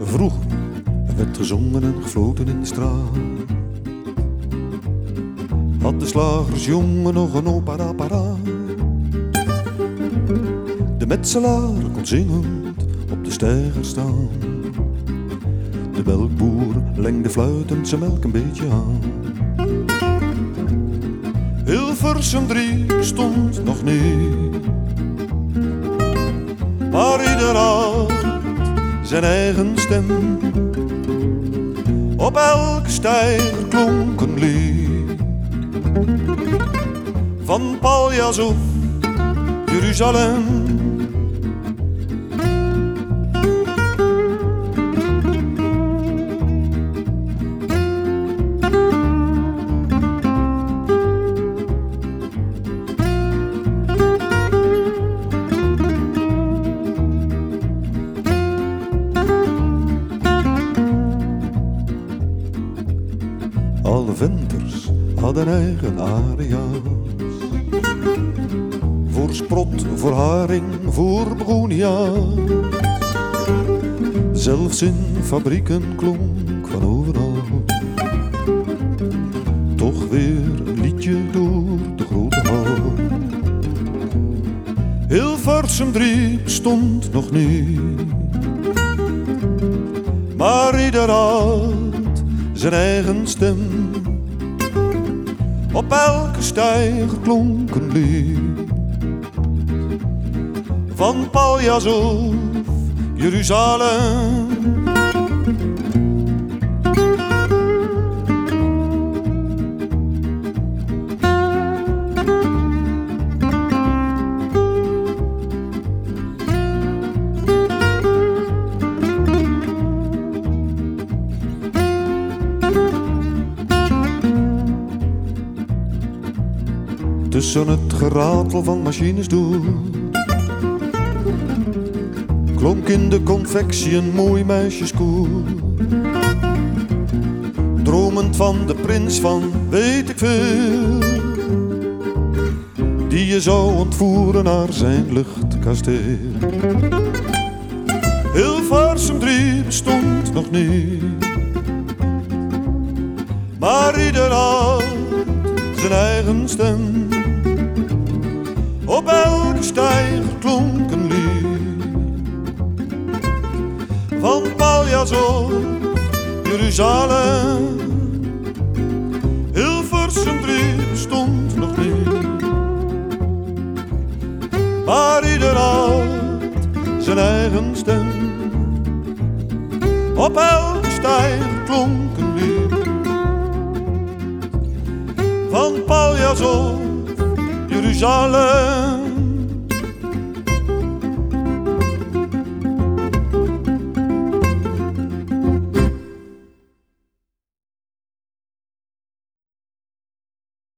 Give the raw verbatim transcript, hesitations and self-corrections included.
vroeg er werd gezongen en gefloten in de straat. Had de slagersjongen nog een opera paraat. De metselaar kon zingend op de steiger staan. De melkboer lengde fluitend zijn melk een beetje aan. Hilversum drie stond nog niet, maar ieder had zijn eigen stem. Op elke steiger klonk een lied, van Paljas of Jeruzalem. Alle venters hadden eigen aria's. Voor sprot, voor haring, voor begonia's. Zelfs in fabrieken klonk van overal toch weer een liedje door de grote hal. Hilversum drie bestond nog niet, maar ieder had zijn eigen stem. Op elke steiger klonk een lied, van Paljas of Jeruzalem. Tussen het geratel van machines door klonk in de confectie een mooi meisjeskoor. Dromend van de prins van weet ik veel, die je zou ontvoeren naar zijn luchtkasteel. Hilversum drie bestond nog niet, maar ieder had zijn eigen stem. Op elke steiger klonk een lied, van Paljas of Jeruzalem. Hilversum drie bestond nog niet, maar ieder had zijn eigen stem. Op elke steiger klonk een lied, van Paljas of Jeruzalem.